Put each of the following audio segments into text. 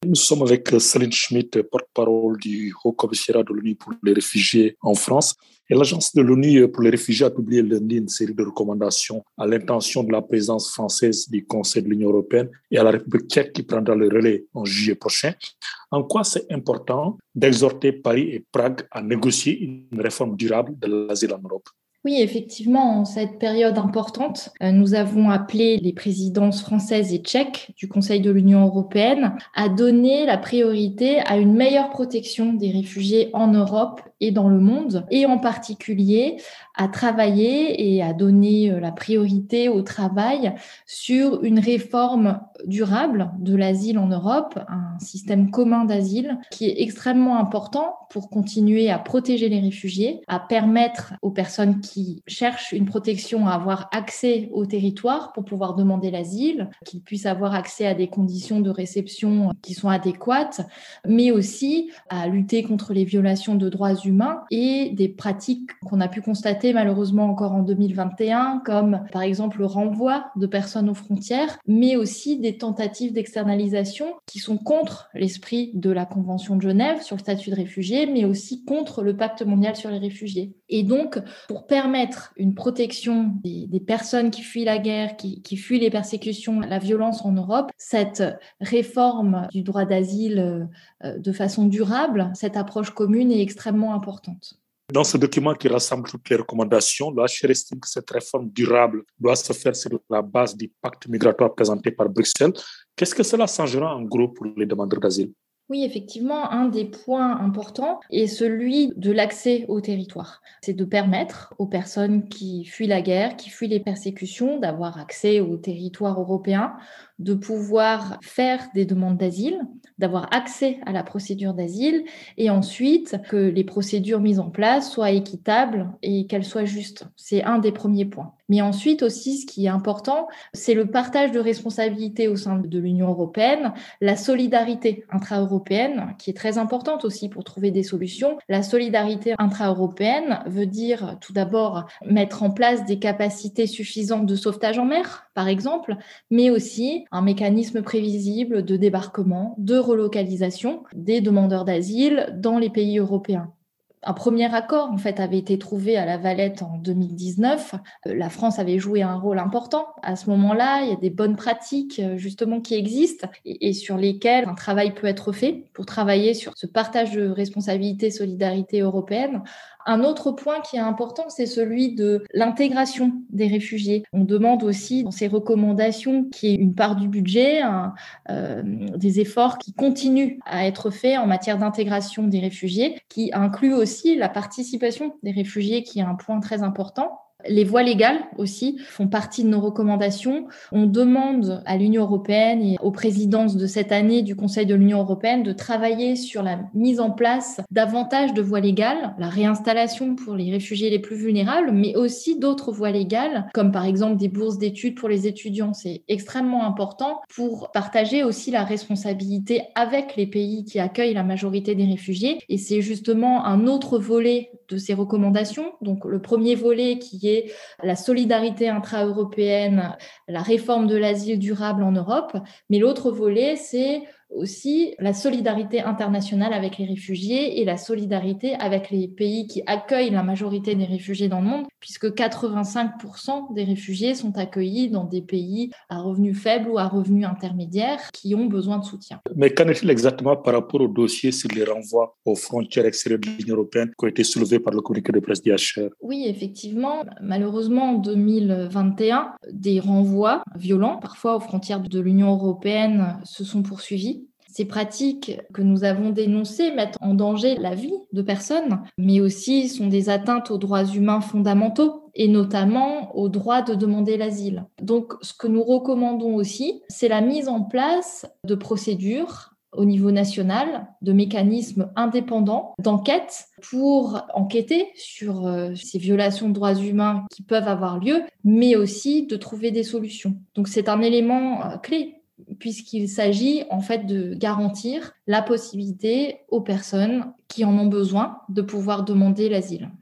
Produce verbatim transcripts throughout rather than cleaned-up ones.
Nous sommes avec Céline Schmitt, porte-parole du Haut-Commissariat de l'ONU pour les réfugiés en France. Et l'Agence de l'ONU pour les réfugiés a publié lundi une série de recommandations à l'intention de la présidence française du Conseil de l'Union européenne et à la République tchèque qui prendra le relais en juillet prochain. En quoi c'est important d'exhorter Paris et Prague à négocier une réforme durable de l'asile en Europe? Oui, effectivement, en cette période importante, nous avons appelé les présidences françaises et tchèques du Conseil de l'Union européenne à donner la priorité à une meilleure protection des réfugiés en Europe et dans le monde, et en particulier à travailler et à donner la priorité au travail sur une réforme durable de l'asile en Europe, un système commun d'asile qui est extrêmement important pour continuer à protéger les réfugiés, à permettre aux personnes qui cherchent une protection à avoir accès au territoire pour pouvoir demander l'asile, qu'ils puissent avoir accès à des conditions de réception qui sont adéquates, mais aussi à lutter contre les violations de droits humains et des pratiques qu'on a pu constater malheureusement encore en deux mille vingt et un, comme par exemple le renvoi de personnes aux frontières, mais aussi des tentatives d'externalisation qui sont contre l'esprit de la Convention de Genève sur le statut de réfugié, mais aussi contre le Pacte mondial sur les réfugiés. Et donc, pour permettre une protection des, des personnes qui fuient la guerre, qui, qui fuient les persécutions, la violence en Europe, cette réforme du droit d'asile euh, de façon durable, cette approche commune est extrêmement importante. Dans ce document qui rassemble toutes les recommandations, l'O H C R estime que cette réforme durable doit se faire sur la base du pacte migratoire présenté par Bruxelles. Qu'est-ce que cela changera en gros pour les demandeurs d'asile ? Oui, effectivement, un des points importants est celui de l'accès au territoire. C'est de permettre aux personnes qui fuient la guerre, qui fuient les persécutions, d'avoir accès au territoire européen, de pouvoir faire des demandes d'asile, d'avoir accès à la procédure d'asile et ensuite que les procédures mises en place soient équitables et qu'elles soient justes. C'est un des premiers points. Mais ensuite aussi, ce qui est important, c'est le partage de responsabilités au sein de l'Union européenne, la solidarité intra-européenne, qui est très importante aussi pour trouver des solutions. La solidarité intra-européenne veut dire tout d'abord mettre en place des capacités suffisantes de sauvetage en mer, par exemple, mais aussi un mécanisme prévisible de débarquement, de relocalisation des demandeurs d'asile dans les pays européens. Un premier accord, en fait, avait été trouvé à La Valette en deux mille dix-neuf. La France avait joué un rôle important. À ce moment-là, il y a des bonnes pratiques, justement, qui existent et, et sur lesquelles un travail peut être fait pour travailler sur ce partage de responsabilités, solidarité européenne. Un autre point qui est important, c'est celui de l'intégration des réfugiés. On demande aussi dans ces recommandations qu'il y ait une part du budget, un, euh, des efforts qui continuent à être faits en matière d'intégration des réfugiés, qui inclut aussi la participation des réfugiés, qui est un point très important. Les voies légales aussi font partie de nos recommandations. On demande à l'Union européenne et aux présidences de cette année du Conseil de l'Union européenne de travailler sur la mise en place davantage de voies légales, la réinstallation pour les réfugiés les plus vulnérables, mais aussi d'autres voies légales, comme par exemple des bourses d'études pour les étudiants. C'est extrêmement important pour partager aussi la responsabilité avec les pays qui accueillent la majorité des réfugiés. Et c'est justement un autre volet de ces recommandations. Donc le premier volet qui est la solidarité intra-européenne, la réforme de l'asile durable en Europe, mais l'autre volet, c'est aussi la solidarité internationale avec les réfugiés et la solidarité avec les pays qui accueillent la majorité des réfugiés dans le monde, puisque quatre-vingt-cinq pour cent des réfugiés sont accueillis dans des pays à revenus faibles ou à revenus intermédiaires qui ont besoin de soutien. Mais qu'en est-il exactement par rapport au dossier sur les renvois aux frontières extérieures de l'Union européenne qui ont été soulevés par le communiqué de presse d'I H R? Oui, effectivement. Malheureusement, en deux mille vingt et un, des renvois violents, parfois aux frontières de l'Union européenne, se sont poursuivis. Ces pratiques que nous avons dénoncées mettent en danger la vie de personnes, mais aussi sont des atteintes aux droits humains fondamentaux et notamment au droit de demander l'asile. Donc, ce que nous recommandons aussi, c'est la mise en place de procédures au niveau national, de mécanismes indépendants d'enquête pour enquêter sur euh, ces violations de droits humains qui peuvent avoir lieu, mais aussi de trouver des solutions. Donc, c'est un élément euh, clé, puisqu'il s'agit en fait de garantir la possibilité aux personnes qui en ont besoin de pouvoir demander l'asile.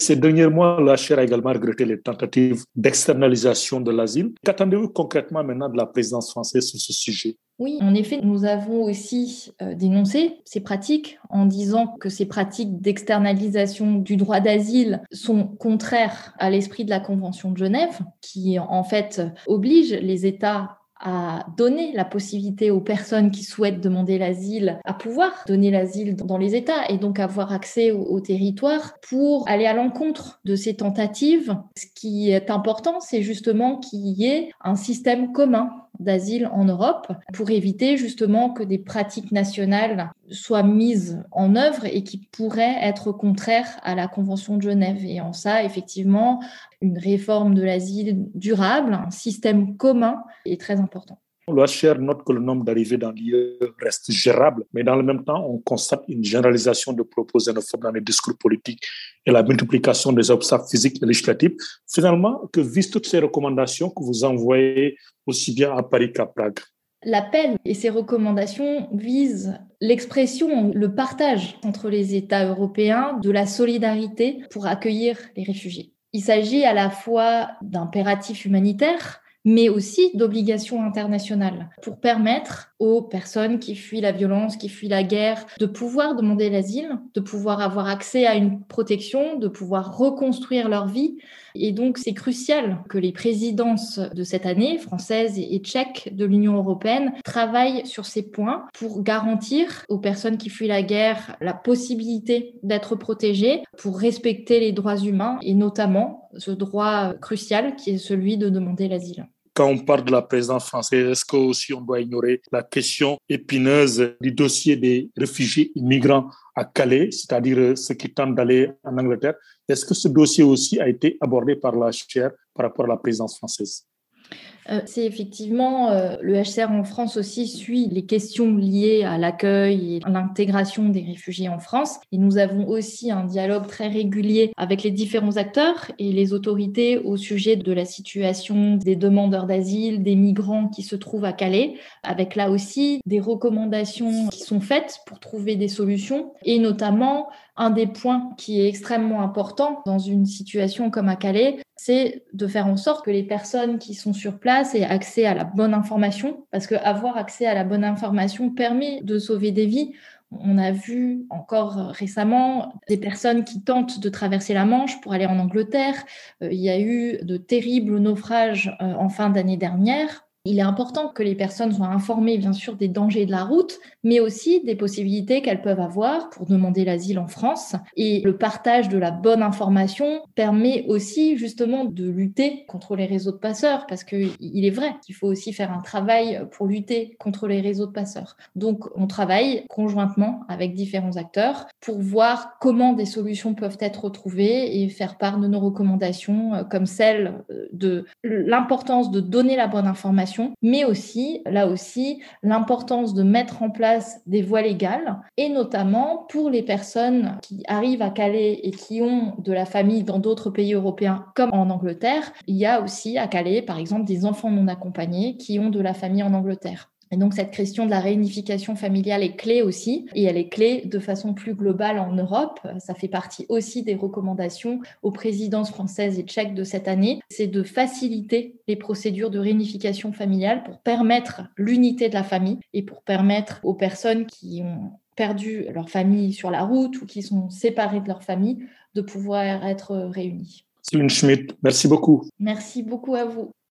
Ces derniers mois, l'U N H C R a également regretté les tentatives d'externalisation de l'asile. Qu'attendez-vous concrètement maintenant de la présidence française sur ce sujet? Oui, en effet, nous avons aussi euh, dénoncé ces pratiques en disant que ces pratiques d'externalisation du droit d'asile sont contraires à l'esprit de la Convention de Genève, qui en fait oblige les États à donner la possibilité aux personnes qui souhaitent demander l'asile à pouvoir donner l'asile dans les États et donc avoir accès au, au territoire pour aller à l'encontre de ces tentatives. Ce qui est important, c'est justement qu'il y ait un système commun d'asile en Europe pour éviter justement que des pratiques nationales soient mises en œuvre et qui pourraient être contraires à la Convention de Genève. Et en ça, effectivement, une réforme de l'asile durable, un système commun est très important. L'U N H C R note que le nombre d'arrivées dans l'I E reste gérable, mais dans le même temps, on constate une généralisation de propos xénophobes dans les discours politiques et la multiplication des obstacles physiques et législatifs. Finalement, que visent toutes ces recommandations que vous envoyez aussi bien à Paris qu'à Prague? L'appel et ces recommandations visent l'expression, le partage entre les États européens de la solidarité pour accueillir les réfugiés. Il s'agit à la fois d'impératifs humanitaires, mais aussi d'obligations internationales pour permettre aux personnes qui fuient la violence, qui fuient la guerre, de pouvoir demander l'asile, de pouvoir avoir accès à une protection, de pouvoir reconstruire leur vie. Et donc, c'est crucial que les présidences de cette année, françaises et tchèques de l'Union européenne, travaillent sur ces points pour garantir aux personnes qui fuient la guerre la possibilité d'être protégées, pour respecter les droits humains et notamment ce droit crucial qui est celui de demander l'asile. Quand on parle de la présidence française, est-ce qu'aussi on doit ignorer la question épineuse du dossier des réfugiés immigrants à Calais, c'est-à-dire ceux qui tentent d'aller en Angleterre? Est-ce que ce dossier aussi a été abordé par l'U N H C R par rapport à la présidence française? Euh, c'est effectivement, euh, le H C R en France aussi suit les questions liées à l'accueil et à l'intégration des réfugiés en France. Et nous avons aussi un dialogue très régulier avec les différents acteurs et les autorités au sujet de la situation des demandeurs d'asile, des migrants qui se trouvent à Calais, avec là aussi des recommandations qui sont faites pour trouver des solutions. Et notamment, un des points qui est extrêmement important dans une situation comme à Calais, c'est de faire en sorte que les personnes qui sont sur place aient accès à la bonne information, parce qu'avoir accès à la bonne information permet de sauver des vies. On a vu encore récemment des personnes qui tentent de traverser la Manche pour aller en Angleterre. Euh, il y a eu de terribles naufrages euh, en fin d'année dernière. Il est important que les personnes soient informées, bien sûr, des dangers de la route, mais aussi des possibilités qu'elles peuvent avoir pour demander l'asile en France. Et le partage de la bonne information permet aussi, justement, de lutter contre les réseaux de passeurs, parce qu'il est vrai qu'il faut aussi faire un travail pour lutter contre les réseaux de passeurs. Donc, on travaille conjointement avec différents acteurs pour voir comment des solutions peuvent être trouvées et faire part de nos recommandations, comme celle de l'importance de donner la bonne information, mais aussi, là aussi, l'importance de mettre en place des voies légales, et notamment pour les personnes qui arrivent à Calais et qui ont de la famille dans d'autres pays européens, comme en Angleterre. Il y a aussi à Calais, par exemple, des enfants non accompagnés qui ont de la famille en Angleterre. Et donc, cette question de la réunification familiale est clé aussi, et elle est clé de façon plus globale en Europe. Ça fait partie aussi des recommandations aux présidences françaises et tchèques de cette année. C'est de faciliter les procédures de réunification familiale pour permettre l'unité de la famille et pour permettre aux personnes qui ont perdu leur famille sur la route ou qui sont séparées de leur famille de pouvoir être réunies. Céline Schmitt, merci beaucoup. Merci beaucoup à vous.